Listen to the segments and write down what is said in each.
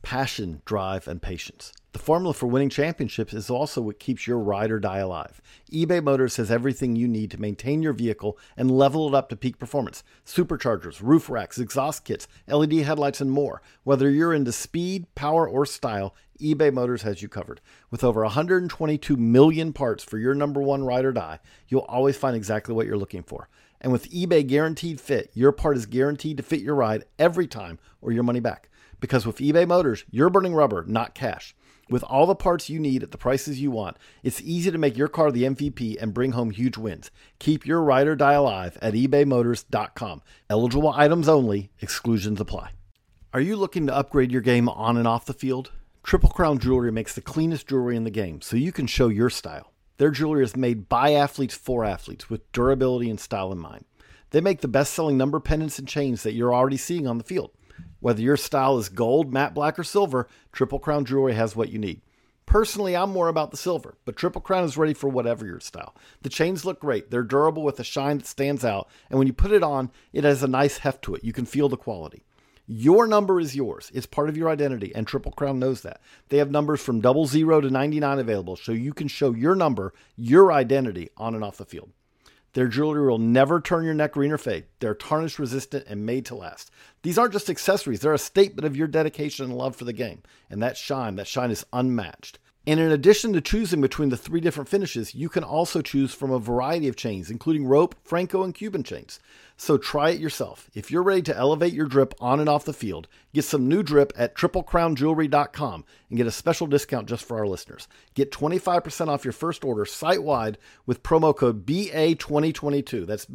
passion, drive, and patience. The formula for winning championships is also what keeps your ride or die alive. eBay Motors has everything you need to maintain your vehicle and level it up to peak performance. Superchargers, roof racks, exhaust kits, LED headlights, and more. Whether you're into speed, power, or style, eBay Motors has you covered. With over 122 million parts for your number one ride or die, you'll always find exactly what you're looking for. And with eBay Guaranteed Fit, your part is guaranteed to fit your ride every time or your money back. Because with eBay Motors, you're burning rubber, not cash. With all the parts you need at the prices you want, it's easy to make your car the MVP and bring home huge wins. Keep your ride or die alive at ebaymotors.com. Eligible items only. Exclusions apply. Are you looking to upgrade your game on and off the field? Triple Crown Jewelry makes the cleanest jewelry in the game, so you can show your style. Their jewelry is made by athletes for athletes with durability and style in mind. They make the best-selling number pendants and chains that you're already seeing on the field. Whether your style is gold, matte black, or silver, Triple Crown Jewelry has what you need. Personally, I'm more about the silver, but Triple Crown is ready for whatever your style. The chains look great. They're durable with a shine that stands out, and when you put it on, it has a nice heft to it. You can feel the quality. Your number is yours. It's part of your identity, and Triple Crown knows that. They have numbers from 00 to 99 available, so you can show your number, your identity, on and off the field. Their jewelry will never turn your neck green or fade. They're tarnish resistant and made to last. These aren't just accessories. They're a statement of your dedication and love for the game. And that shine is unmatched. And in addition to choosing between the 3 different finishes, you can also choose from a variety of chains, including rope, Franco, and Cuban chains. So try it yourself. If you're ready to elevate your drip on and off the field, get some new drip at triplecrownjewelry.com and get a special discount just for our listeners. Get 25% off your first order site-wide with promo code BA2022. That's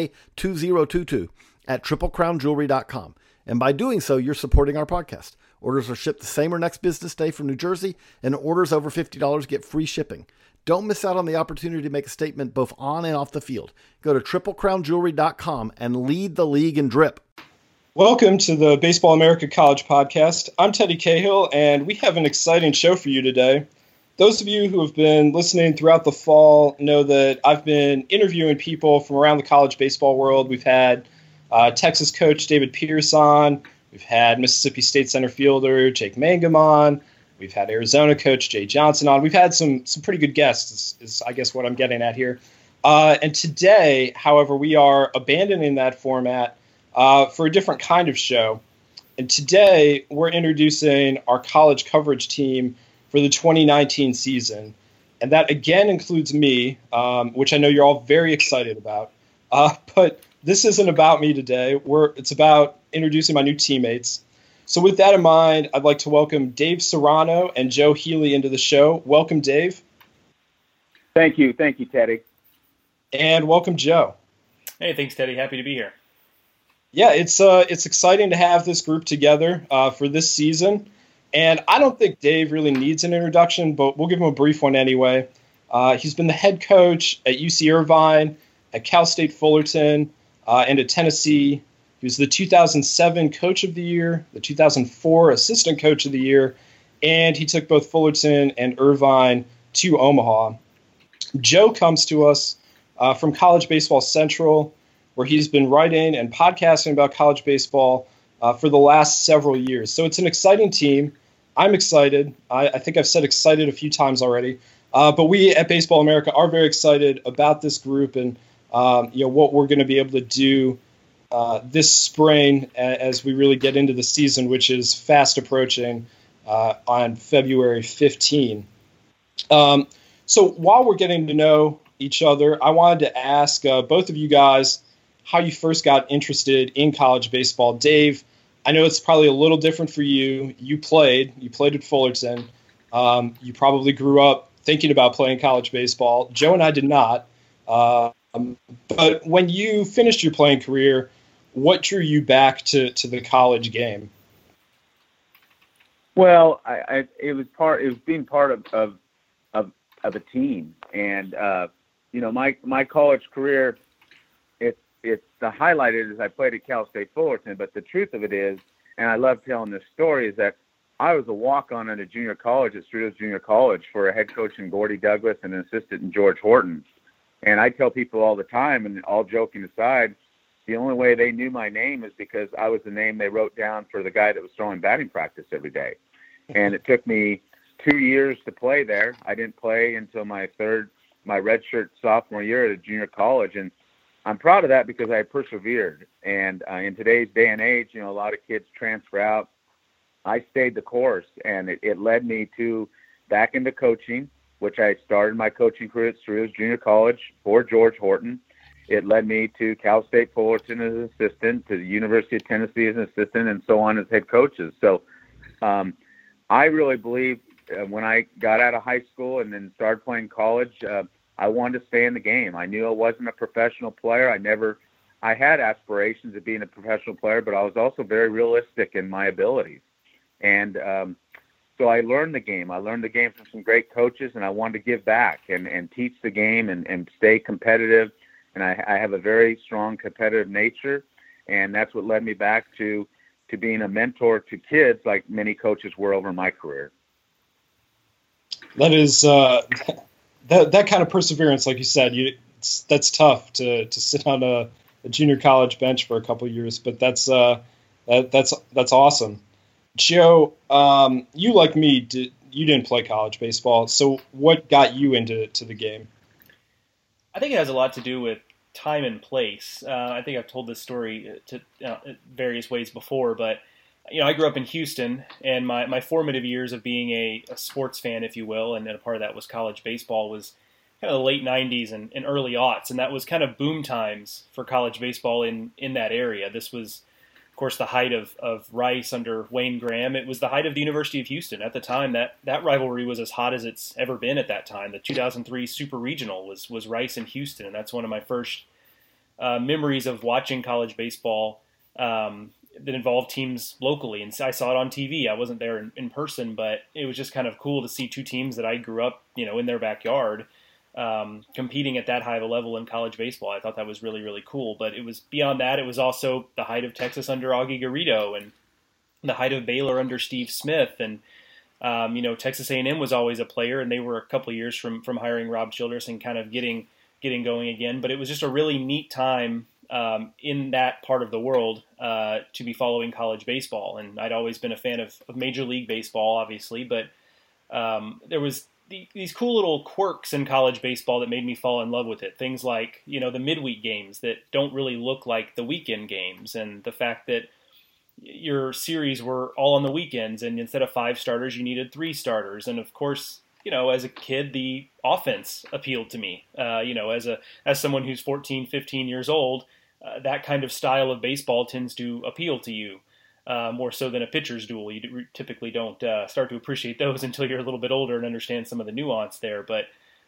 BA2022 at triplecrownjewelry.com. And by doing so, you're supporting our podcast. Orders are shipped the same or next business day from New Jersey, and orders over $50 get free shipping. Don't miss out on the opportunity to make a statement both on and off the field. Go to triplecrownjewelry.com and lead the league in drip. Welcome to the Baseball America College Podcast. I'm Teddy Cahill, and we have an exciting show for you today. Those of you who have been listening throughout the fall know that I've been interviewing people from around the college baseball world. We've had Texas coach David Pierce on. We've had Mississippi State center fielder Jake Mangum on. We've had Arizona coach Jay Johnson on. We've had some pretty good guests, is I guess what I'm getting at here. And today, however, we are abandoning that format for a different kind of show. And today, we're introducing our college coverage team for the 2019 season. And that, again, includes me, which I know you're all very excited about. But this isn't about me today. It's about introducing my new teammates. So with that in mind, I'd like to welcome Dave Serrano and Joe Healy into the show. Welcome, Dave. Thank you. Thank you, Teddy. And welcome, Joe. Hey, thanks, Teddy. Happy to be here. Yeah, it's exciting to have this group together for this season. And I don't think Dave really needs an introduction, but we'll give him a brief one anyway. He's been the head coach at UC Irvine, at Cal State Fullerton, and at Tennessee. He was the 2007 Coach of the Year, the 2004 Assistant Coach of the Year, and he took both Fullerton and Irvine to Omaha. Joe comes to us from College Baseball Central, where he's been writing and podcasting about college baseball for the last several years. So it's an exciting team. I'm excited. I think I've said excited a few times already. But we at Baseball America are very excited about this group and what we're going to be able to do this spring as we really get into the season, which is fast approaching on February 15. So while we're getting to know each other, I wanted to ask both of you guys how you first got interested in college baseball. Dave, I know it's probably a little different for you. You played at Fullerton. You probably grew up thinking about playing college baseball. Joe and I did not. But when you finished your playing career, what drew you back to the college game? Well, it was being part of a team, and my college career. It's the highlight is I played at Cal State Fullerton, but the truth of it is, and I love telling this story, is that I was a walk-on at a junior college at Cerritos Junior College for a head coach in Gordy Douglas and an assistant in George Horton. And I tell people all the time, and all joking aside, the only way they knew my name is because I was the name they wrote down for the guy that was throwing batting practice every day. and it took me 2 years to play there. I didn't play until my redshirt sophomore year at a junior college, and I'm proud of that because I persevered. And in today's day and age, a lot of kids transfer out. I stayed the course, and it led me back into coaching, which I started my coaching career at Cerritos Junior College for George Horton. It led me to Cal State Fullerton as an assistant, to the University of Tennessee as an assistant, and so on as head coaches. So I really believe when I got out of high school and then started playing college, I wanted to stay in the game. I knew I wasn't a professional player. I had aspirations of being a professional player, but I was also very realistic in my abilities. And so I learned the game. I learned the game from some great coaches, and I wanted to give back and teach the game and stay competitive. And I have a very strong competitive nature, and that's what led me back to being a mentor to kids like many coaches were over my career. That is that kind of perseverance, like you said, that's tough to sit on a junior college bench for a couple of years, but that's awesome. Joe, you like me, you didn't play college baseball, so what got you into the game? I think it has a lot to do with time and place. I think I've told this story to various ways before, but I grew up in Houston, and my formative years of being a sports fan, if you will, and a part of that was college baseball, was kind of the late 90s and early aughts, and that was kind of boom times for college baseball in that area. This was, of course, the height of Rice under Wayne Graham. It was the height of the University of Houston. At the time, that rivalry was as hot as it's ever been at that time. The 2003 Super Regional was Rice and Houston, and that's one of my first memories of watching college baseball that involved teams locally. And I saw it on TV. I wasn't there in person, but it was just kind of cool to see two teams that I grew up, in their backyard competing at that high of a level in college baseball. I thought that was really, really cool. But it was beyond that. It was also the height of Texas under Augie Garrido and the height of Baylor under Steve Smith. And, Texas A&M was always a player, and they were a couple of years from hiring Rob Childress and kind of getting going again. But it was just a really neat time in that part of the world to be following college baseball. And I'd always been a fan of Major League Baseball, obviously, but there was these cool little quirks in college baseball that made me fall in love with it. Things like, the midweek games that don't really look like the weekend games, and the fact that your series were all on the weekends, and instead of 5 starters, you needed 3 starters. And of course, as a kid, the offense appealed to me. As someone who's 14, 15 years old, that kind of style of baseball tends to appeal to you. More so than a pitcher's duel. You typically don't start to appreciate those until you're a little bit older and understand some of the nuance there. But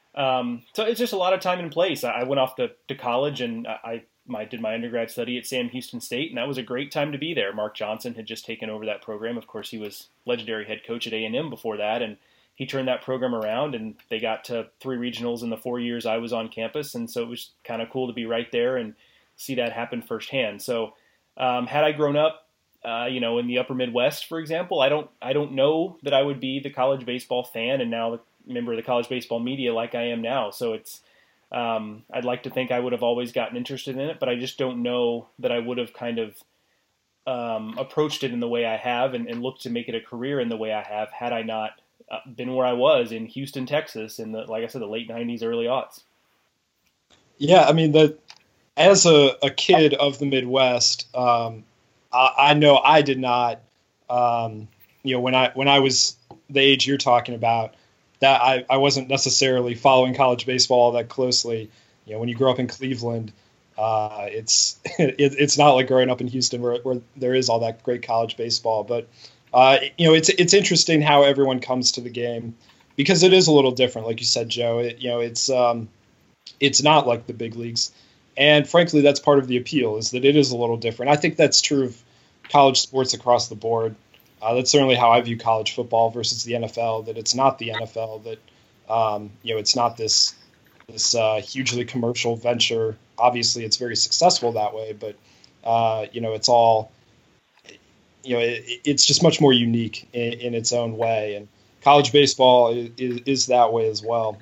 so it's just a lot of time and place. I went off to college, and I did my undergrad study at Sam Houston State, and that was a great time to be there. Mark Johnson had just taken over that program. Of course, he was legendary head coach at A&M before that, and he turned that program around, and they got to 3 regionals in the 4 years I was on campus, and so it was kind of cool to be right there and see that happen firsthand. So had I grown up, in the upper Midwest, for example, I don't know that I would be the college baseball fan and now the member of the college baseball media like I am now. So it's, I'd like to think I would have always gotten interested in it, but I just don't know that I would have kind of approached it in the way I have and looked to make it a career in the way I have had I not been where I was in Houston, Texas, in like I said, the late 90s, early aughts. Yeah, I mean, as a kid of the Midwest, I know I did not, when I was the age you're talking about, that I wasn't necessarily following college baseball all that closely. When you grow up in Cleveland, it's not like growing up in Houston where there is all that great college baseball. But it's interesting how everyone comes to the game because it is a little different, like you said, Joe. It's not like the big leagues. And frankly, that's part of the appeal, is that it is a little different. I think that's true of college sports across the board. That's certainly how I view college football versus the NFL, that it's not the NFL, that, it's not this hugely commercial venture. Obviously, it's very successful that way, but, it's all, it's just much more unique in its own way. And college baseball is that way as well.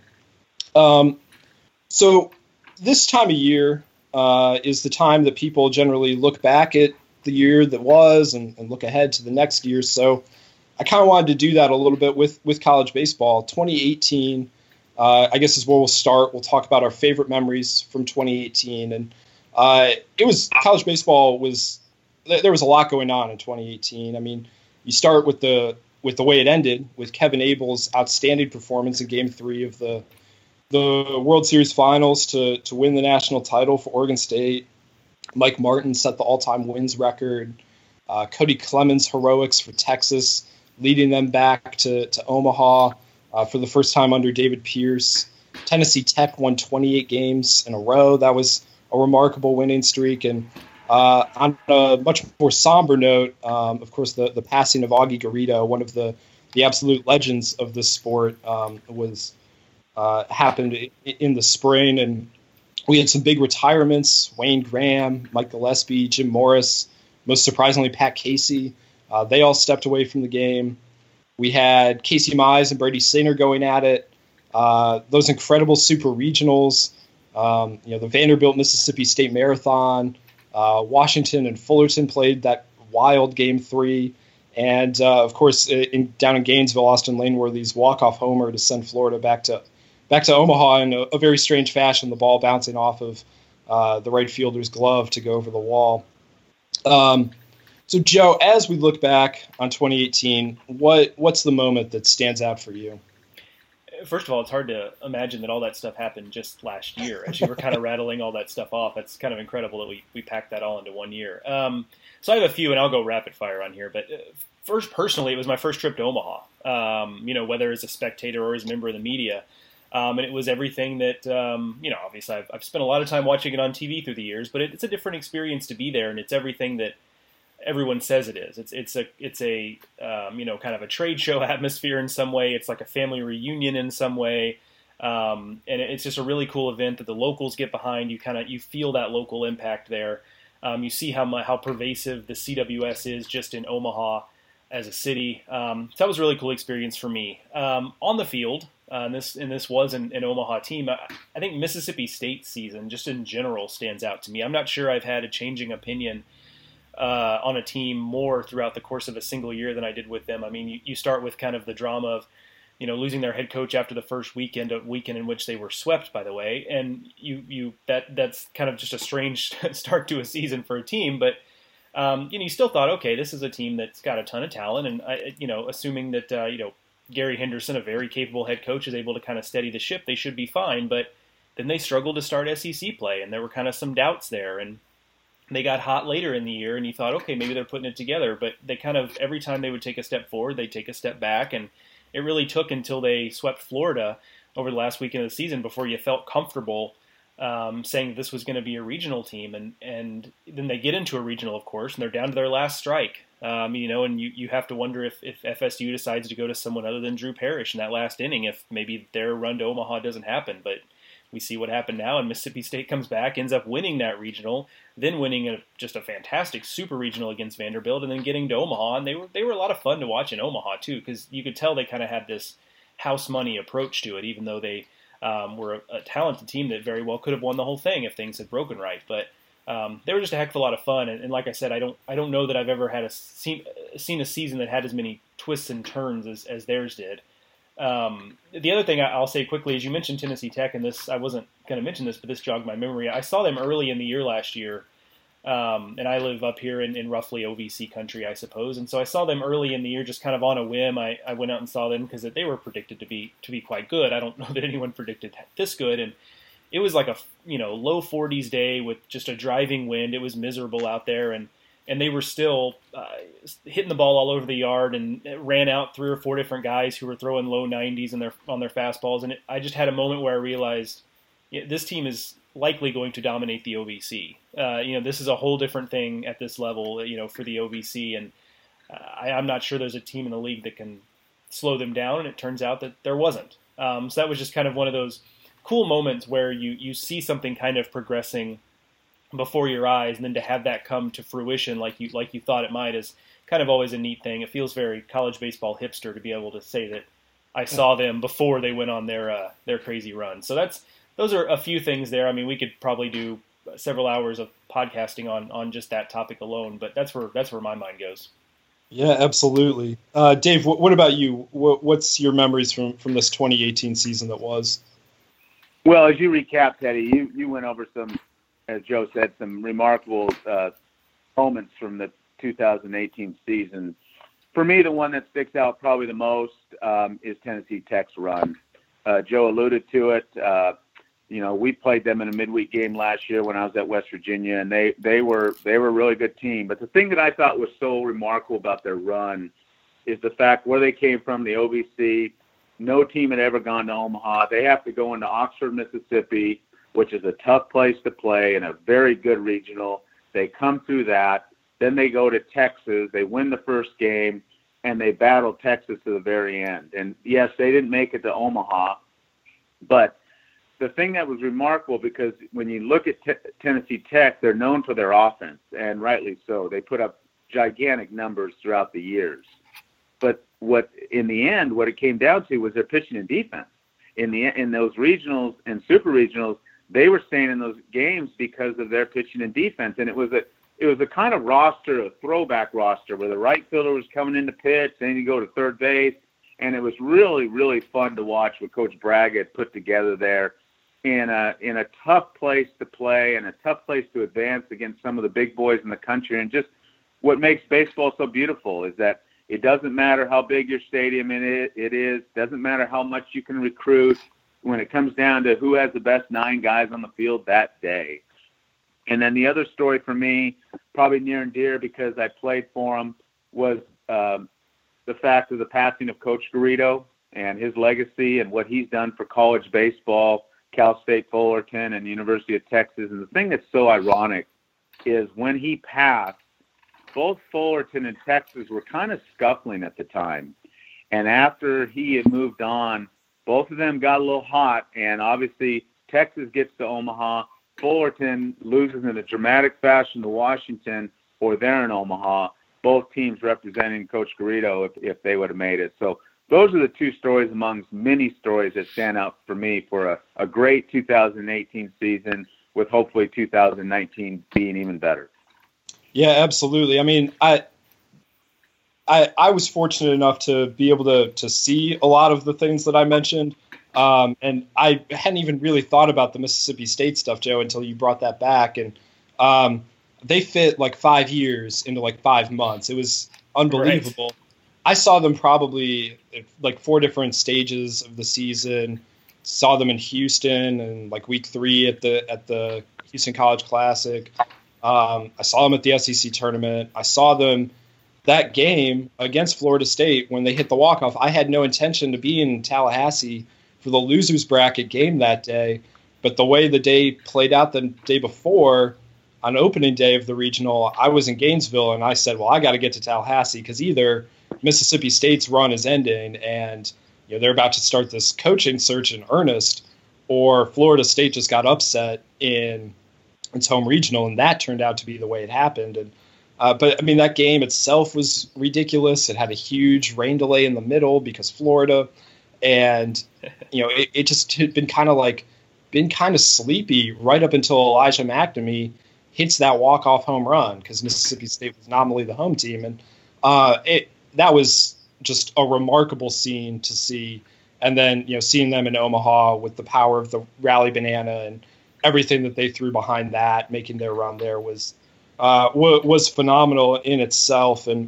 So this time of year is the time that people generally look back at the year that was and look ahead to the next year. So I kind of wanted to do that a little bit with college baseball. 2018, I guess, is where we'll start. We'll talk about our favorite memories from 2018. And college baseball there was a lot going on in 2018. I mean, you start with the way it ended, with Kevin Abel's outstanding performance in Game 3 of the World Series Finals to win the national title for Oregon State. Mike Martin set the all-time wins record. Cody Clemens' heroics for Texas, leading them back to Omaha for the first time under David Pierce. Tennessee Tech won 28 games in a row. That was a remarkable winning streak. And on a much more somber note, of course, the passing of Augie Garrido, one of the absolute legends of this sport, happened in the spring. And we had some big retirements: Wayne Graham, Mike Gillespie, Jim Morris, most surprisingly, Pat Casey. They all stepped away from the game. We had Casey Mize and Brady Singer going at it. Those incredible super regionals, the Vanderbilt Mississippi State Marathon, Washington and Fullerton played that wild Game 3. And, of course, down in Gainesville, Austin Laneworthy's walk-off homer to send Florida back to Omaha in a very strange fashion, the ball bouncing off of the right fielder's glove to go over the wall. So, Joe, as we look back on 2018, what's the moment that stands out for you? First of all, it's hard to imagine that all that stuff happened just last year. As you were kind of rattling all that stuff off, it's kind of incredible that we packed that all into 1 year. So I have a few, and I'll go rapid fire on here. But first, personally, it was my first trip to Omaha, whether as a spectator or as a member of the media. And it was everything that, obviously I've spent a lot of time watching it on TV through the years, but it's a different experience to be there, and it's everything that everyone says it is. It's a kind of a trade show atmosphere in some way. It's like a family reunion in some way, and it's just a really cool event that the locals get behind. You feel that local impact there. You see how pervasive the CWS is just in Omaha as a city. So that was a really cool experience for me. On the field, and this was an Omaha team. I think Mississippi State season, just in general, stands out to me. I'm not sure I've had a changing opinion on a team more throughout the course of a single year than I did with them. I mean, you start with kind of the drama of, losing their head coach after the first weekend, a weekend in which they were swept, by the way, and that's kind of just a strange start to a season for a team. But you still thought, okay, this is a team that's got a ton of talent, and assuming that Gary Henderson, a very capable head coach, is able to kind of steady the ship, they should be fine. But then they struggled to start SEC play, and there were kind of some doubts there, and they got hot later in the year, and you thought, okay, maybe they're putting it together. But they kind of, every time they would take a step forward, they'd take a step back. And it really took until they swept Florida over the last weekend of the season before you felt comfortable saying that this was going to be a regional team. And then they get into a regional, of course, and they're down to their last strike. And you have to wonder if FSU decides to go to someone other than Drew Parrish in that last inning, if maybe their run to Omaha doesn't happen. But we see what happened now, and Mississippi State comes back, ends up winning that regional, then winning just a fantastic super regional against Vanderbilt, and then getting to Omaha. And they were a lot of fun to watch in Omaha too, because you could tell they kind of had this house money approach to it, even though they were a talented team that very well could have won the whole thing if things had broken right. But they were just a heck of a lot of fun. And like I said, I don't know that I've ever seen a season that had as many twists and turns as theirs did. The other thing I'll say quickly is you mentioned Tennessee Tech, and this, I wasn't going to mention this, but this jogged my memory. I saw them early in the year last year, and I live up here in roughly OVC country, I suppose, and so I saw them early in the year just kind of on a whim. I went out and saw them because they were predicted to be quite good. I don't know that anyone predicted this good, and it was like a low 40s day with just a driving wind. It was miserable out there, and they were still hitting the ball all over the yard, and ran out 3 or 4 different guys who were throwing low 90s on their fastballs. And I just had a moment where I realized this team is likely going to dominate the OVC. This is a whole different thing at this level, for the OVC. And I'm not sure there's a team in the league that can slow them down. And it turns out that there wasn't. So that was just kind of one of those cool moments where you see something kind of progressing before your eyes, and then to have that come to fruition like you thought it might is kind of always a neat thing. It feels very college baseball hipster to be able to say that I saw them before they went on their crazy run. So those are a few things there. I mean, we could probably do several hours of podcasting on just that topic alone, but that's where my mind goes. Yeah, absolutely. Dave, what about you? What's your memories from this 2018 season that was? Well, as you recapped, Teddy, you went over some, as Joe said, some remarkable moments from the 2018 season. For me, the one that sticks out probably the most is Tennessee Tech's run. Joe alluded to it. We played them in a midweek game last year when I was at West Virginia, and they were a really good team. But the thing that I thought was so remarkable about their run is the fact where they came from, the OVC. No team had ever gone to Omaha. They have to go into Oxford, Mississippi, which is a tough place to play and a very good regional. They come through that. Then they go to Texas. They win the first game, and they battle Texas to the very end. And, yes, they didn't make it to Omaha, but the thing that was remarkable, because when you look at Tennessee Tech, they're known for their offense, and rightly so. They put up gigantic numbers throughout the years. But in the end, what it came down to was their pitching and defense. In those regionals and super regionals, they were staying in those games because of their pitching and defense. And it was a kind of roster, a throwback roster, where the right fielder was coming in to pitch, then you go to third base. And it was really, really fun to watch what Coach Bragg had put together there in a tough place to play and a tough place to advance against some of the big boys in the country. And just what makes baseball so beautiful is that it doesn't matter how big your stadium it is, doesn't matter how much you can recruit, when it comes down to who has the best 9 guys on the field that day. And then the other story for me, probably near and dear because I played for him, was the fact of the passing of Coach Garrido and his legacy and what he's done for college baseball, Cal State Fullerton, and the University of Texas. And the thing that's so ironic is when he passed, both Fullerton and Texas were kind of scuffling at the time. And after he had moved on, both of them got a little hot, and obviously Texas gets to Omaha. Fullerton loses in a dramatic fashion to Washington, or they're in Omaha, both teams representing Coach Garrido if they would have made it. So those are the 2 stories amongst many stories that stand out for me for a great 2018 season, with hopefully 2019 being even better. Yeah, absolutely. I mean, I was fortunate enough to be able to see a lot of the things that I mentioned. And I hadn't even really thought about the Mississippi State stuff, Joe, until you brought that back. And they fit like 5 years into like 5 months. It was unbelievable. Right. I saw them probably like 4 different stages of the season. Saw them in Houston and like week 3 at the Houston College Classic. I saw them at the SEC tournament. I saw them that game against Florida State when they hit the walk-off. I had no intention to be in Tallahassee for the losers bracket game that day, but the way the day played out the day before, on opening day of the regional, I was in Gainesville, and I said, well, I got to get to Tallahassee because either Mississippi State's run is ending and they're about to start this coaching search in earnest, or Florida State just got upset in its home regional, and that turned out to be the way it happened. And but I mean, that game itself was ridiculous. It had a huge rain delay in the middle because Florida, and it just had been kind of sleepy right up until Elijah McNamee hits that walk-off home run, because Mississippi State was nominally the home team, and that was just a remarkable scene to see. And then seeing them in Omaha with the power of the Rally Banana and everything that they threw behind that, making their run there was phenomenal in itself. And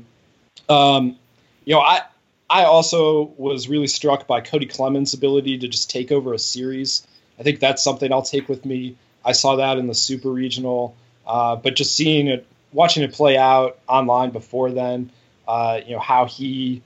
I also was really struck by Cody Clemens' ability to just take over a series. I think that's something I'll take with me. I saw that in the Super Regional, but just watching it play out online before then, how he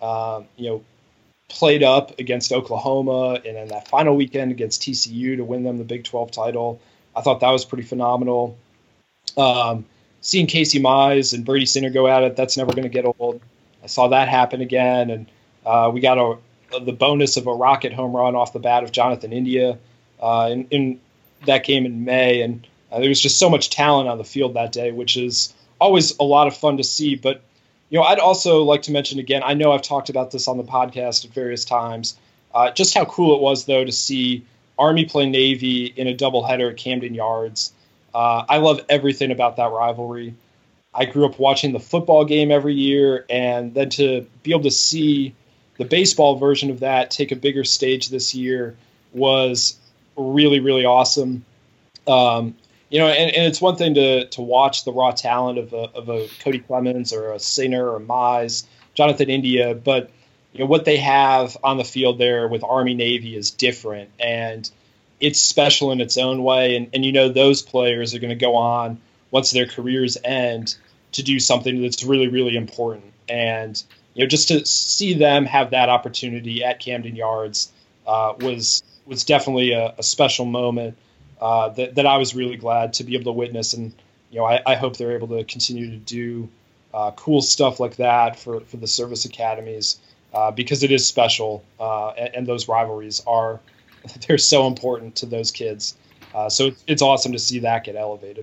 played up against Oklahoma and then that final weekend against TCU to win them the Big 12 title. I thought that was pretty phenomenal. Seeing Casey Mize and Brady Singer go at it, that's never going to get old. I saw that happen again, and we got the bonus of a rocket home run off the bat of Jonathan India in that game in May, and there was just so much talent on the field that day, which is always a lot of fun to see. But I'd also like to mention again, I know I've talked about this on the podcast at various times, just how cool it was, though, to see Army play Navy in a doubleheader at Camden Yards. I love everything about that rivalry. I grew up watching the football game every year, and then to be able to see the baseball version of that take a bigger stage this year was really, really awesome. And it's one thing to watch the raw talent of a Cody Clemens or a Singer or Mize, Jonathan India, but what they have on the field there with Army Navy is different, and it's special in its own way. And those players are going to go on once their careers end to do something that's really, really important. And just to see them have that opportunity at Camden Yards was definitely a special moment that I was really glad to be able to witness. And I hope they're able to continue to do cool stuff like that for the service academies because it is special, and those rivalries they're so important to those kids. So it's awesome to see that get elevated.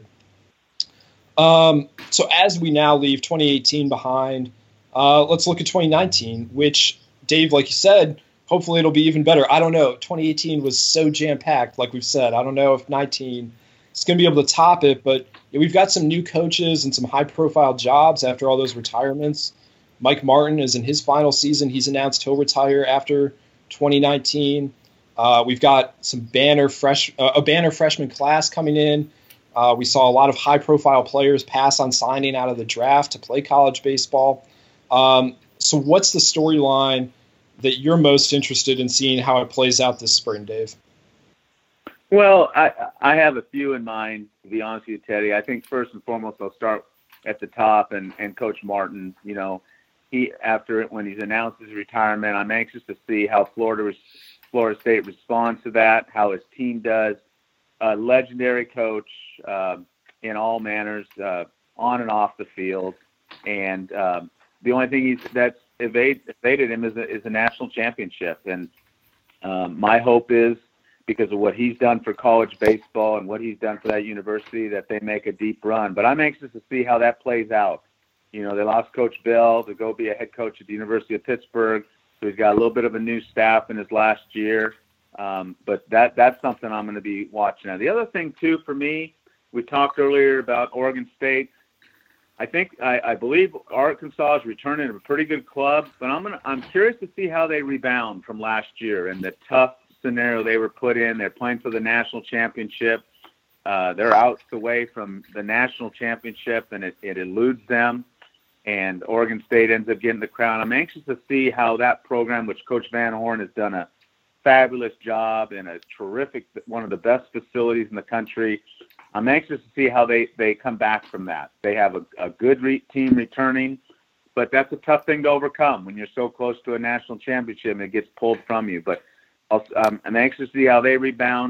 So as we now leave 2018 behind, let's look at 2019, which, Dave, like you said, hopefully it'll be even better. I don't know. 2018 was so jam-packed, like we've said. I don't know if 19 is going to be able to top it, but we've got some new coaches and some high-profile jobs after all those retirements. Mike Martin is in his final season. He's announced he'll retire after 2019. We've got a banner freshman class coming in. We saw a lot of high-profile players pass on signing out of the draft to play college baseball. So what's the storyline that you're most interested in seeing how it plays out this spring, Dave? Well, I have a few in mind, to be honest with you, Teddy. I think first and foremost, I'll start at the top and Coach Martin. When he's announced his retirement, I'm anxious to see how Florida State responds to that, how his team does. A legendary coach in all manners, on and off the field, and the only thing that's evaded him is a national championship. And my hope is, because of what he's done for college baseball and what he's done for that university, that they make a deep run. But I'm anxious to see how that plays out. They lost Coach Bill to go be a head coach at the University of Pittsburgh, so he's got a little bit of a new staff in his last year. But that's something I'm going to be watching. Now, the other thing, too, for me, we talked earlier about Oregon State. I believe Arkansas is returning to a pretty good club, but I'm curious to see how they rebound from last year and the tough scenario they were put in. They're playing for the national championship. They're outs away from the national championship, and it eludes them. And Oregon State ends up getting the crown. I'm anxious to see how that program, which Coach Van Horn has done a fabulous job in a terrific, one of the best facilities in the country. I'm anxious to see how they come back from that. They have a good team returning, but that's a tough thing to overcome when you're so close to a national championship and it gets pulled from you. But I'm anxious to see how they rebound.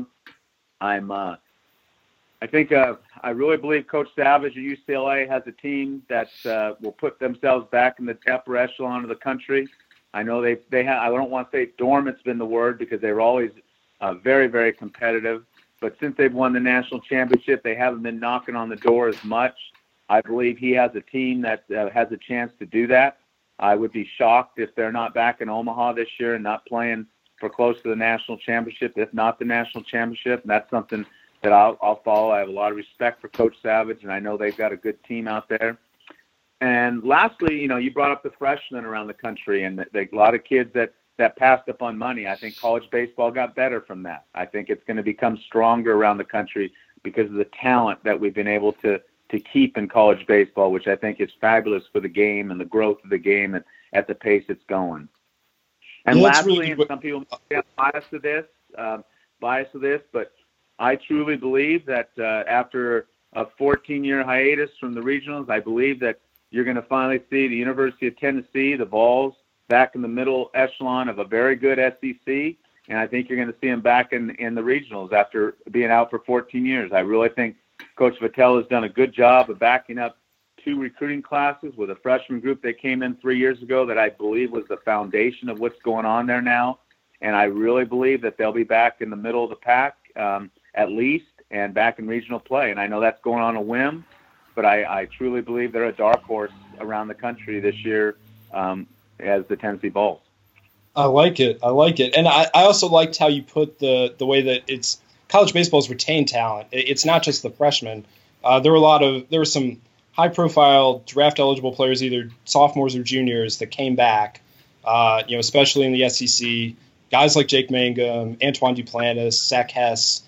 I really believe Coach Savage at UCLA has a team that will put themselves back in the upper echelon of the country. I know they have. I don't want to say dormant's been the word, because they were always very, very competitive. But since they've won the national championship, they haven't been knocking on the door as much. I believe he has a team that has a chance to do that. I would be shocked if they're not back in Omaha this year and not playing for close to the national championship, if not the national championship. And that's something that I'll follow. I have a lot of respect for Coach Savage, and I know they've got a good team out there. And lastly, you brought up the freshmen around the country, and a lot of kids that passed up on money. I think college baseball got better from that. I think it's going to become stronger around the country because of the talent that we've been able to keep in college baseball, which I think is fabulous for the game and the growth of the game and at the pace it's going. And lastly, really, and some people may be biased to this, but I truly believe that after a 14-year hiatus from the regionals, I believe that you're going to finally see the University of Tennessee, the Vols, back in the middle echelon of a very good SEC, and I think you're going to see them back in the regionals after being out for 14 years. I really think Coach Vitello has done a good job of backing up 2 recruiting classes with a freshman group that came in 3 years ago that I believe was the foundation of what's going on there now, and I really believe that they'll be back in the middle of the pack at least, and back in regional play. And I know that's going on a whim, but I truly believe they're a dark horse around the country this year as the Tennessee Vols. I like it. And I also liked how you put the way that it's college baseball's retained talent. It's not just the freshmen. There were some high-profile draft-eligible players, either sophomores or juniors, that came back. Especially in the SEC, guys like Jake Mangum, Antoine Duplantis, Zach Hess,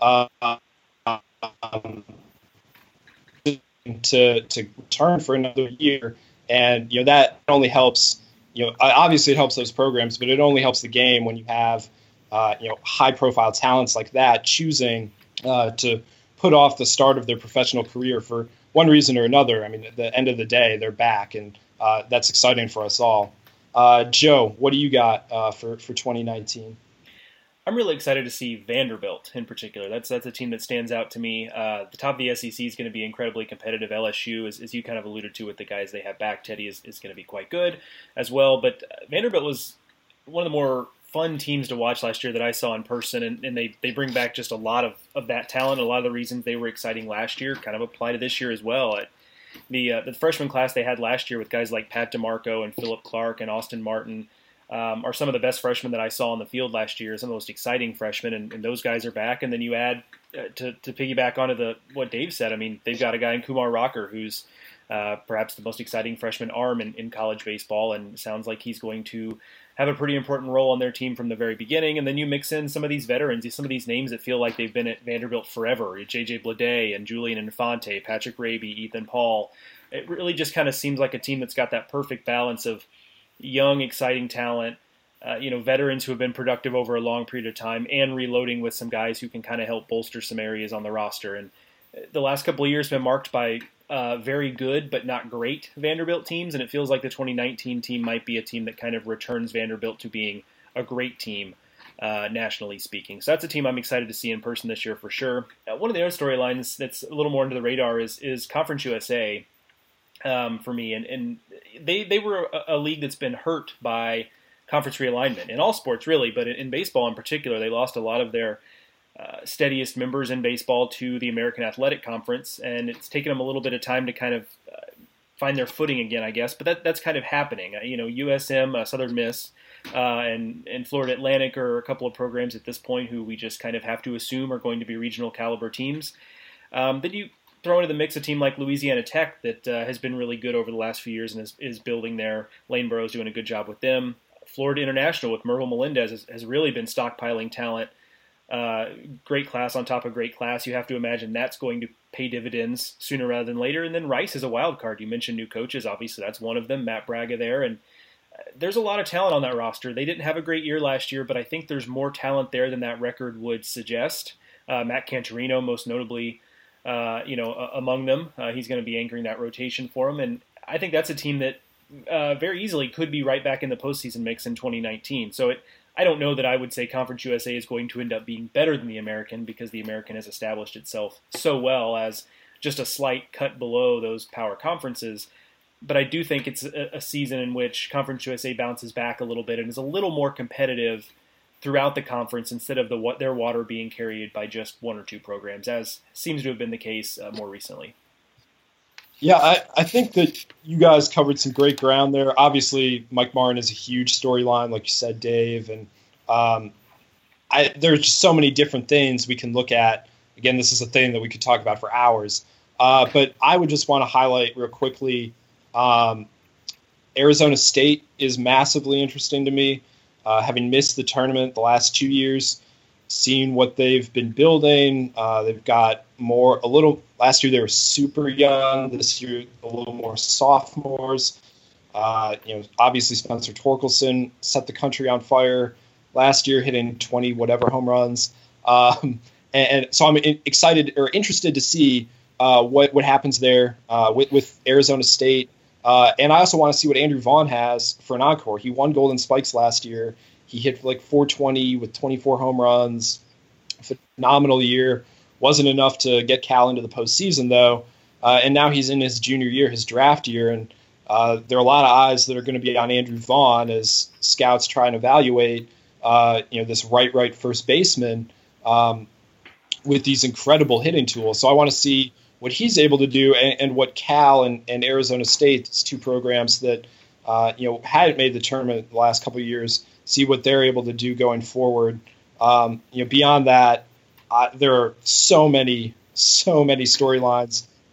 to return for another year, and that only helps. Obviously it helps those programs, but it only helps the game when you have high-profile talents like that choosing to put off the start of their professional career for one reason or another. I mean, at the end of the day, they're back, and that's exciting for us all. Joe, what do you got for 2019? I'm really excited to see Vanderbilt in particular. That's a team that stands out to me. The top of the SEC is going to be incredibly competitive. LSU, as you kind of alluded to with the guys they have back, Teddy is going to be quite good as well. But Vanderbilt was one of the more fun teams to watch last year that I saw in person, and they bring back just a lot of that talent. A lot of the reasons they were exciting last year kind of apply to this year as well. The freshman class they had last year with guys like Pat DeMarco and Philip Clark and Austin Martin are some of the best freshmen that I saw on the field last year, some of the most exciting freshmen, and those guys are back. And then you add, to piggyback onto what Dave said, I mean, they've got a guy in Kumar Rocker who's perhaps the most exciting freshman arm in college baseball, and sounds like he's going to have a pretty important role on their team from the very beginning. And then you mix in some of these veterans, some of these names that feel like they've been at Vanderbilt forever, J.J. Blade and Julian Infante, Patrick Raby, Ethan Paul. It really just kind of seems like a team that's got that perfect balance of young, exciting talent, veterans who have been productive over a long period of time, and reloading with some guys who can kind of help bolster some areas on the roster. And the last couple of years have been marked by very good but not great Vanderbilt teams, and it feels like the 2019 team might be a team that kind of returns Vanderbilt to being a great team, nationally speaking. So that's a team I'm excited to see in person this year for sure. One of the other storylines that's a little more under the radar is Conference USA for me, and they were a league that's been hurt by conference realignment in all sports really, but in baseball in particular. They lost a lot of their steadiest members in baseball to the American Athletic Conference, and it's taken them a little bit of time to kind of find their footing again, I guess. But that's kind of happening. USM, Southern Miss, and Florida Atlantic are a couple of programs at this point who we just kind of have to assume are going to be regional caliber teams. Then you throw into the mix a team like Louisiana Tech that has been really good over the last few years and is building there. Lane Burroughs doing a good job with them. Florida International with Mervil Melendez has really been stockpiling talent. Great class on top of great class. You have to imagine that's going to pay dividends sooner rather than later. And then Rice is a wild card. You mentioned new coaches. Obviously, that's one of them, Matt Braga there. And there's a lot of talent on that roster. They didn't have a great year last year, but I think there's more talent there than that record would suggest. Matt Cantorino, most notably, among them. He's going to be anchoring that rotation for them. And I think that's a team that very easily could be right back in the postseason mix in 2019. So I don't know that I would say Conference USA is going to end up being better than the American, because the American has established itself so well as just a slight cut below those power conferences. But I do think it's a season in which Conference USA bounces back a little bit and is a little more competitive throughout the conference instead of their water being carried by just one or two programs, as seems to have been the case more recently. Yeah, I think that you guys covered some great ground there. Obviously, Mike Martin is a huge storyline, like you said, Dave. And there's just so many different things we can look at. Again, this is a thing that we could talk about for hours. But I would just want to highlight real quickly, Arizona State is massively interesting to me. Having missed the tournament the last 2 years, seeing what they've been building. They've got last year they were super young. This year, a little more sophomores. Obviously Spencer Torkelson set the country on fire last year, hitting 20 whatever home runs. And so I'm excited or interested to see what happens there with Arizona State. And I also want to see what Andrew Vaughn has for an encore. He won Golden Spikes last year. He hit like 420 with 24 home runs. Phenomenal year. Wasn't enough to get Cal into the postseason, though. And now he's in his junior year, his draft year. And there are a lot of eyes that are going to be on Andrew Vaughn as scouts try and evaluate this right first baseman with these incredible hitting tools. So I want to see what he's able to do and what Cal and Arizona State, two programs that hadn't made the tournament the last couple of years, see what they're able to do going forward. Beyond that, there are so many storylines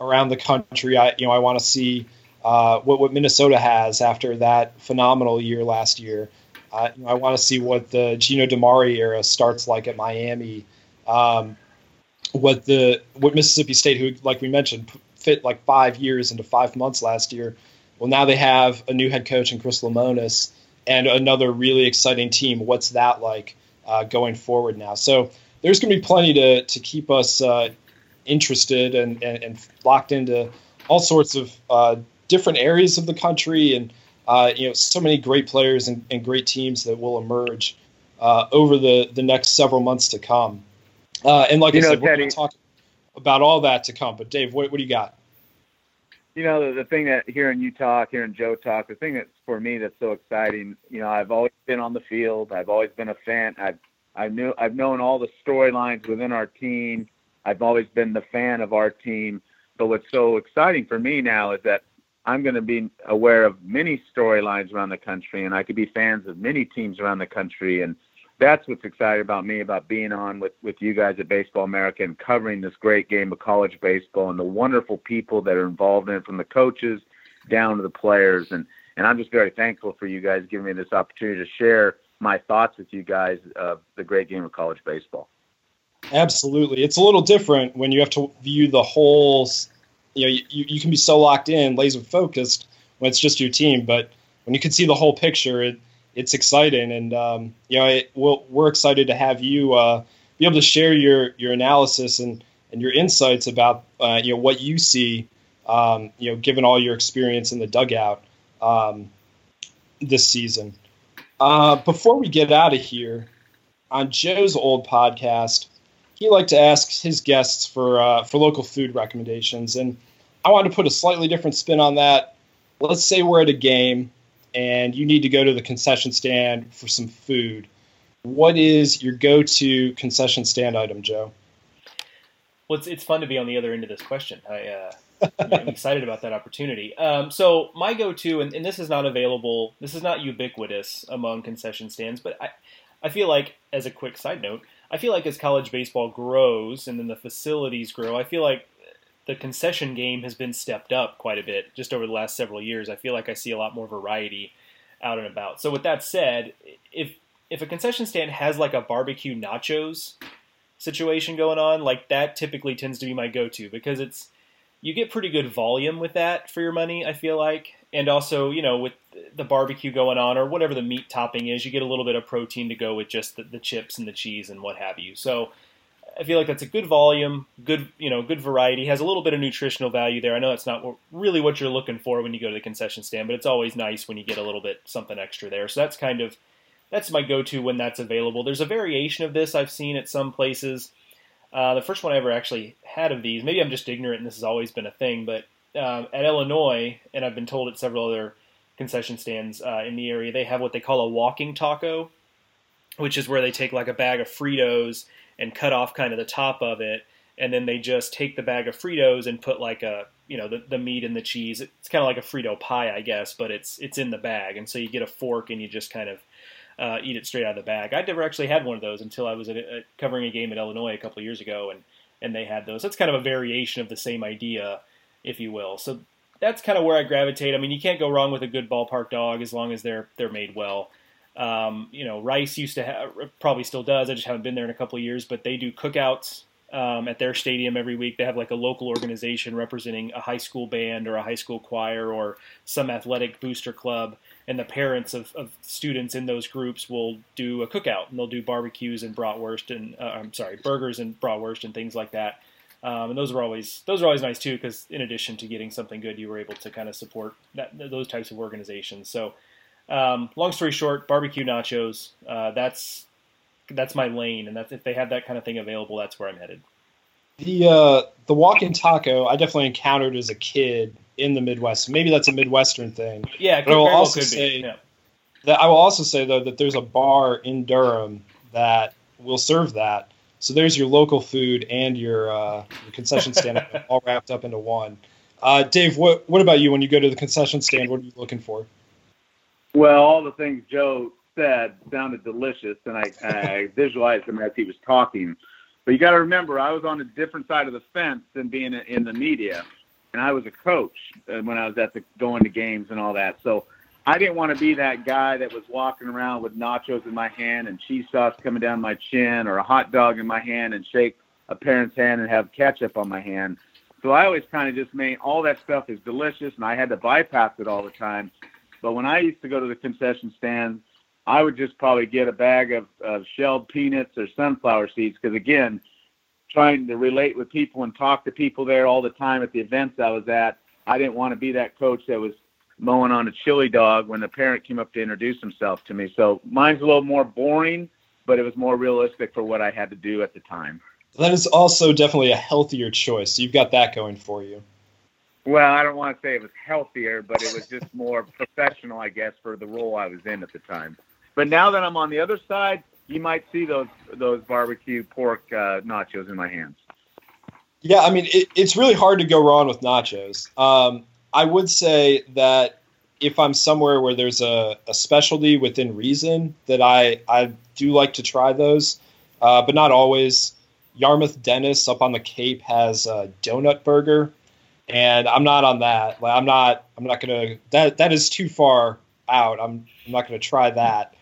around the country. I want to see what Minnesota has after that phenomenal year last year. I want to see what the Gino DiMare era starts like at Miami. What Mississippi State, who, like we mentioned, fit like 5 years into 5 months last year. Well, now they have a new head coach in Chris Lemonis and another really exciting team. What's that like going forward now? So there's going to be plenty to keep us interested and locked into all sorts of different areas of the country, and so many great players and great teams that will emerge over the next several months to come. And like I said, we're going to talk about all that to come. But Dave, what do you got? The thing that hearing you talk, hearing Joe talk, the thing that's for me that's so exciting, I've always been on the field. I've always been a fan. I've known all the storylines within our team. I've always been the fan of our team. But what's so exciting for me now is that I'm going to be aware of many storylines around the country, and I could be fans of many teams around the country. And that's what's exciting about me, about being on with you guys at Baseball America and covering this great game of college baseball and the wonderful people that are involved in it, from the coaches down to the players. And I'm just very thankful for you guys giving me this opportunity to share my thoughts with you guys of the great game of college baseball. Absolutely. It's a little different when you have to view the whole, you can be so locked in, laser focused when it's just your team, but when you can see the whole picture, it's exciting. And, we're excited to have you be able to share your analysis and your insights about, what you see, given all your experience in the dugout this season. Before we get out of here, on Joe's old podcast, he liked to ask his guests for local food recommendations, and I wanted to put a slightly different spin on that. Let's say we're at a game and you need to go to the concession stand for some food. What is your go-to concession stand item, Joe? Well, it's fun to be on the other end of this question. I'm excited about that opportunity. So my go-to, and this is not available, this is not ubiquitous among concession stands, but I feel like, as a quick side note, I feel like as college baseball grows and then the facilities grow, I feel like the concession game has been stepped up quite a bit just over the last several years. I feel like I see a lot more variety out and about. So with that said, if a concession stand has like a barbecue nachos situation going on, like that typically tends to be my go-to, because you get pretty good volume with that for your money, I feel like. And also, with the barbecue going on or whatever the meat topping is, you get a little bit of protein to go with just the chips and the cheese and what have you. So I feel like that's a good volume, good variety, has a little bit of nutritional value there. I know that's not really what you're looking for when you go to the concession stand, but it's always nice when you get a little bit something extra there. So that's my go-to when that's available. There's a variation of this I've seen at some places. The first one I ever actually had of these, maybe I'm just ignorant and this has always been a thing, but at Illinois, and I've been told at several other concession stands in the area, they have what they call a walking taco, which is where they take like a bag of Fritos and cut off kind of the top of it, and then they just take the bag of Fritos and put like the meat and the cheese. It's kind of like a Frito pie, I guess, but it's in the bag, and so you get a fork and you just kind of eat it straight out of the bag. I'd never actually had one of those until I was covering a game at Illinois a couple of years ago, and they had those. That's kind of a variation of the same idea, if you will. So that's kind of where I gravitate. I mean, you can't go wrong with a good ballpark dog as long as they're made well. Rice used to have, probably still does, I just haven't been there in a couple of years, but they do cookouts at their stadium every week. They have like a local organization representing a high school band or a high school choir or some athletic booster club, and the parents of students in those groups will do a cookout, and they'll do barbecues and bratwurst and burgers and bratwurst and things like that. And those are always nice too, because in addition to getting something good, you were able to kind of support those types of organizations. So long story short, barbecue nachos, that's my lane, and that's, if they have that kind of thing available, that's where I'm headed. The walk-in taco I definitely encountered as a kid in the Midwest. Maybe that's a Midwestern thing. Yeah, but I will also say though that there's a bar in Durham that will serve that. So there's your local food and your concession stand all wrapped up into one. Dave, what about you when you go to the concession stand? What are you looking for? Well, all the things Joe said sounded delicious, and I visualized them as he was talking. But you got to remember, I was on a different side of the fence than being in the media. and I was a coach when I was going to games and all that. So I didn't want to be that guy that was walking around with nachos in my hand and cheese sauce coming down my chin, or a hot dog in my hand and shake a parent's hand and have ketchup on my hand. So I always kind of just made all that stuff is delicious, and I had to bypass it all the time. But when I used to go to the concession stand, I would just probably get a bag of shelled peanuts or sunflower seeds, because, again, trying to relate with people and talk to people there all the time at the events I was at, I didn't want to be that coach that was mowing on a chili dog when the parent came up to introduce himself to me. So mine's a little more boring, but it was more realistic for what I had to do at the time. That is also definitely a healthier choice. You've got that going for you. Well, I don't want to say it was healthier, but it was just more professional, I guess, for the role I was in at the time. But now that I'm on the other side, you might see those barbecue pork nachos in my hands. Yeah, I mean, it's really hard to go wrong with nachos. I would say that if I'm somewhere where there's a specialty within reason, that I do like to try those, but not always. Yarmouth Dennis up on the Cape has a donut burger, and I'm not on that. Like, I'm not gonna. That is too far out. I'm not gonna try that.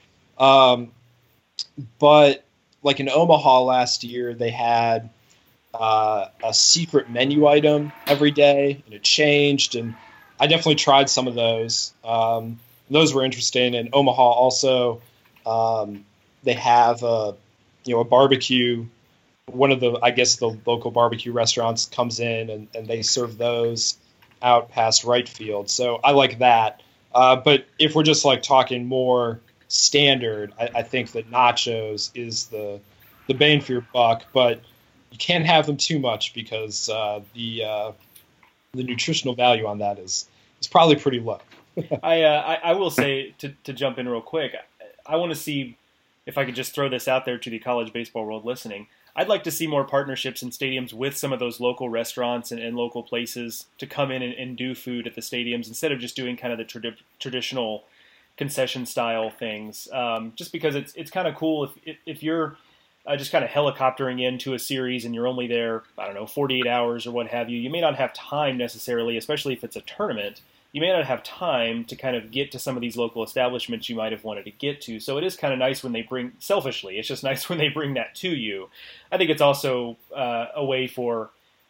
But like in Omaha last year, they had a secret menu item every day, and it changed. And I definitely tried some of those. Those were interesting. And Omaha also, they have a barbecue. One of the local barbecue restaurants comes in and they serve those out past right field. So I like that. But if we're just like talking more standard, I think that nachos is the bang for your buck, but you can't have them too much because the nutritional value on that is probably pretty low. I will say, to jump in real quick, I want to see if I could just throw this out there to the college baseball world listening. I'd like to see more partnerships in stadiums with some of those local restaurants and local places to come in and do food at the stadiums instead of just doing kind of the traditional concession style things. Just because it's kind of cool if you're just kind of helicoptering into a series and you're only there, 48 hours or what have you. You may not have time necessarily, especially if it's a tournament. You may not have time to kind of get to some of these local establishments you might have wanted to get to. So it is kind of nice when they bring, selfishly, it's just nice when they bring that to you. I think it's also a way for,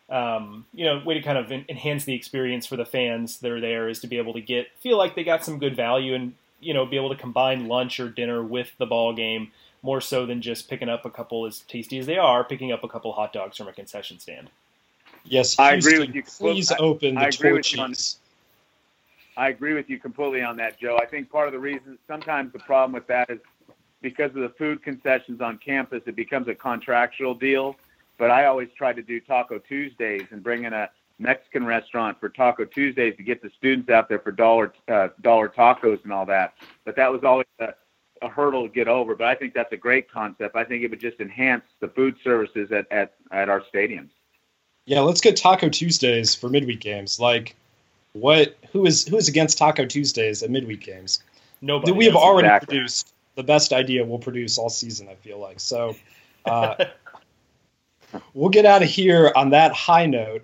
way to kind of enhance the experience for the fans that are there, is to be able to feel like they got some good value and, be able to combine lunch or dinner with the ball game more so than just picking up a couple, as tasty as they are, picking up a couple hot dogs from a concession stand. Yes, I agree with you. Please open the torches. I agree with you completely on that, Joe. I think part of the reason, sometimes the problem with that is because of the food concessions on campus, it becomes a contractual deal. But I always try to do Taco Tuesdays and bring in a Mexican restaurant for Taco Tuesdays to get the students out there for dollar tacos and all that. But that was always a hurdle to get over. But I think that's a great concept. I think it would just enhance the food services at our stadiums. Yeah, let's get Taco Tuesdays for midweek games. Like, who is against Taco Tuesdays at midweek games? Nobody. We have already produced the best idea we'll produce all season, I feel like. So we'll get out of here on that high note.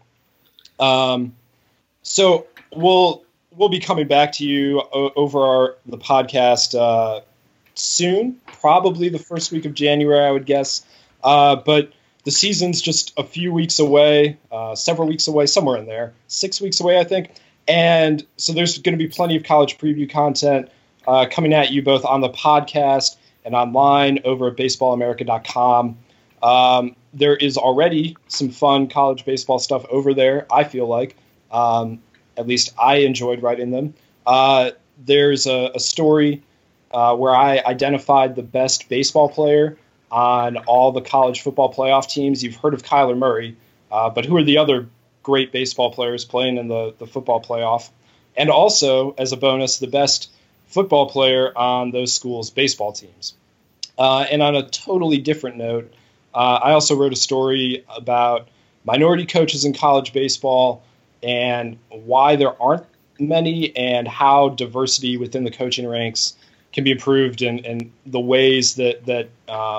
So we'll be coming back to you over the podcast soon, probably the first week of January, I would guess. But the season's just a few weeks away, several weeks away, somewhere in there, 6 weeks away, I think. And so there's going to be plenty of college preview content coming at you both on the podcast and online over at baseballamerica.com. There is already some fun college baseball stuff over there, I feel like. At least I enjoyed writing them. There's a story where I identified the best baseball player on all the college football playoff teams. You've heard of Kyler Murray, but who are the other great baseball players playing in the football playoff? And also, as a bonus, the best football player on those schools' baseball teams. And on a totally different note, I also wrote a story about minority coaches in college baseball and why there aren't many, and how diversity within the coaching ranks can be improved, and the ways that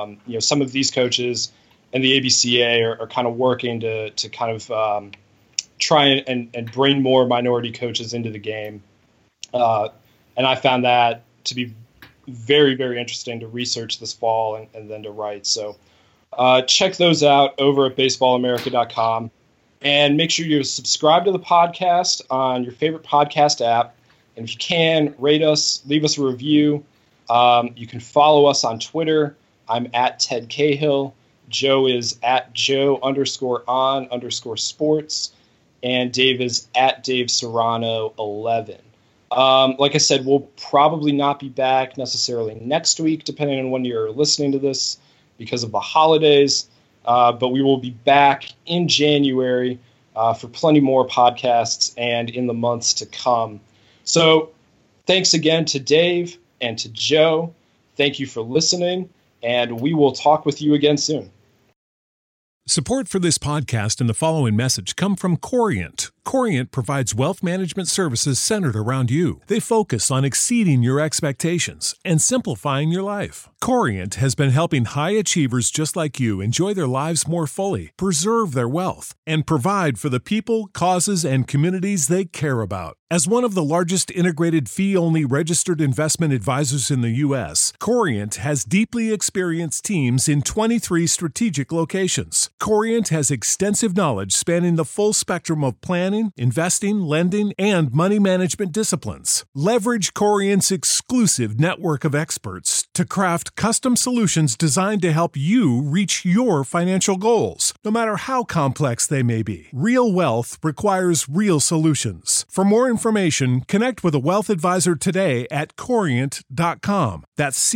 some of these coaches and the ABCA are kind of working to kind of try and bring more minority coaches into the game. And I found that to be very, very interesting to research this fall and then to write. So check those out over at baseballamerica.com. And make sure you subscribe to the podcast on your favorite podcast app. And if you can, rate us, leave us a review. You can follow us on Twitter. I'm at Ted Cahill. Joe is at Joe_on_sports. And Dave is at Dave Serrano 11. Like I said, we'll probably not be back necessarily next week, depending on when you're listening to this because of the holidays. But we will be back in January for plenty more podcasts and in the months to come. So thanks again to Dave and to Joe. Thank you for listening, and we will talk with you again soon. Support for this podcast and the following message come from Corient. Corient provides wealth management services centered around you. They focus on exceeding your expectations and simplifying your life. Corient has been helping high achievers just like you enjoy their lives more fully, preserve their wealth, and provide for the people, causes, and communities they care about. As one of the largest integrated fee-only registered investment advisors in the U.S., Corient has deeply experienced teams in 23 strategic locations. Corient has extensive knowledge spanning the full spectrum of planning, investing, lending, and money management disciplines. Leverage Corient's exclusive network of experts to craft custom solutions designed to help you reach your financial goals, no matter how complex they may be. Real wealth requires real solutions. For more information, connect with a wealth advisor today at Corient.com. That's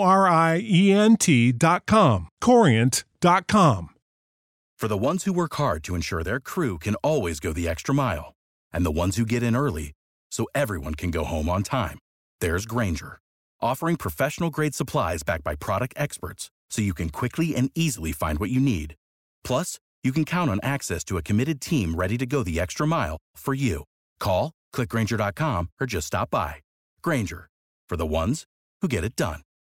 Corient.com. Corient.com. For the ones who work hard to ensure their crew can always go the extra mile, and the ones who get in early so everyone can go home on time, there's Grainger, offering professional-grade supplies backed by product experts so you can quickly and easily find what you need. Plus, you can count on access to a committed team ready to go the extra mile for you. Call, click Grainger.com, or just stop by. Grainger, for the ones who get it done.